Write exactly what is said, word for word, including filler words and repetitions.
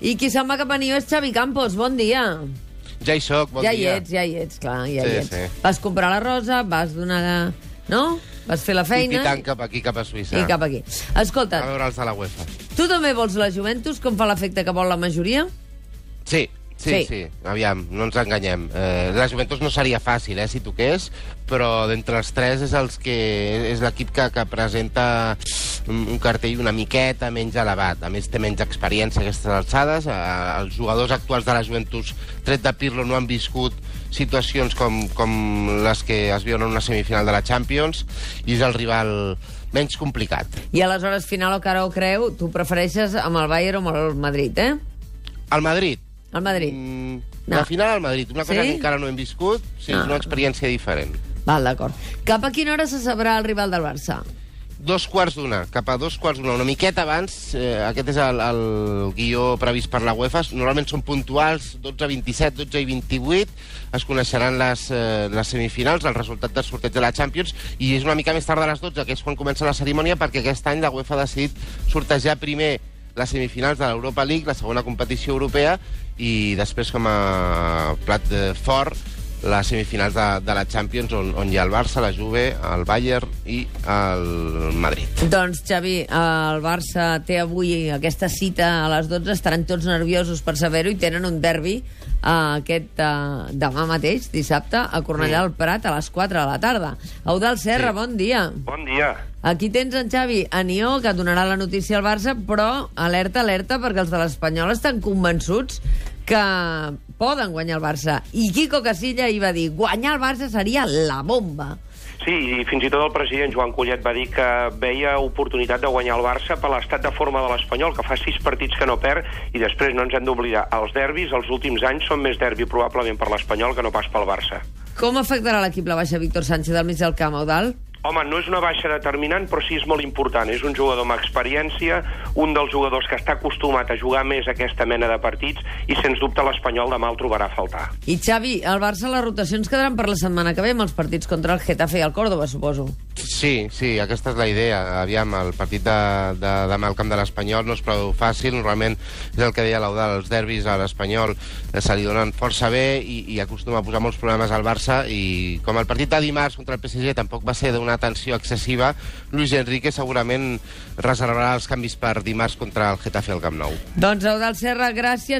I qui se'n va cap a Nió és Xavi Campos. Bon dia. Ja hi soc, bon ja dia. Ja hi ets, ja hi ets, clar, ja sí, hi ets. Sí. Vas comprar la rosa, vas donar... No? Vas fer la feina... I tant cap aquí, cap a Suïssa. I cap aquí. Escolta... A veure els de la UEFA. Tu també vols la Juventus, com fa l'efecte que vol la majoria? Sí. Sí, sí, sí, aviam, no ens enganyem. Eh, la Juventus no seria fàcil, eh, si toqués, però d'entre els tres és els que és l'equip que, que presenta un cartell una miqueta menys elevat. A més, té menys experiència a aquestes alçades. Eh, els jugadors actuals de la Juventus, tret de Pirlo, no han viscut situacions com, com les que es viuen en una semifinal de la Champions, i és el rival menys complicat. I aleshores, final o cara o creu, tu prefereixes amb el Bayern o amb el Madrid, eh? El Madrid. El Madrid. Mm, no. La final al Madrid, una cosa sí? que encara no hem viscut, sí, ah. és una experiència diferent. Val, d'acord. Cap a quina hora se sabrà el rival del Barça? Dos quarts d'una, cap a dos quarts d'una, una miqueta abans. Eh, aquest és el, el guió previst per la UEFA. Normalment són puntuals, dotze vint-i-set, dotze i vint-i-vuit. Es coneixeran les, eh, les semifinals, el resultat del sorteig de la Champions, i és una mica més tard de les dotze, que és quan comença la cerimònia, perquè aquest any la UEFA ha decidit sortejar primer les semifinals de l'Europa League, la segona competició europea, i després com a plat de fort les semifinals de, de la Champions, on, on hi ha el Barça, la Juve, el Bayern i el Madrid. Doncs, Xavi, el Barça té avui aquesta cita a les dotze, estaran tots nerviosos per saber-ho, i tenen un derbi uh, aquest uh, demà mateix, dissabte, a Cornellà al Prat, a les quatre de la tarda. Eudald Serra, sí. Bon dia. Bon dia. Aquí tens en Xavi a Nió, que donarà la notícia al Barça, però alerta, alerta, perquè els de l'Espanyol estan convençuts que poden guanyar el Barça. I Quico Casilla hi va dir, guanyar el Barça seria la bomba. Sí, i fins i tot el president Joan Collet va dir que veia oportunitat de guanyar el Barça per l'estat de forma de l'Espanyol, que fa sis partits que no perd, i després no ens hem d'oblidar, els derbis els últims anys són més derbi probablement per l'Espanyol que no pas pel Barça. Com afectarà l'equip la baixa Víctor Sánchez al mig del camp, Eudald? Home, no és una baixa determinant, però sí és molt important. És un jugador amb experiència, un dels jugadors que està acostumat a jugar més aquesta mena de partits, i sens dubte l'Espanyol demà el trobarà a faltar. I Xavi, al Barça les rotacions quedaran per la setmana que ve amb els partits contra el Getafe i el Córdoba, suposo. Sí, sí, aquesta és la idea. Aviam, el partit de, de demà al camp de l'Espanyol no és prou fàcil. Normalment és el que deia l'Eudald, els derbis a l'Espanyol se li donen força bé i, i acostuma a posar molts problemes al Barça, i com el partit de dimarts contra el P S G tampoc va ser d'una atenció excessiva, Luis Enrique segurament reservarà els canvis per dimarts contra el Getafe al Camp Nou. Doncs, Eudald Serra, gràcies.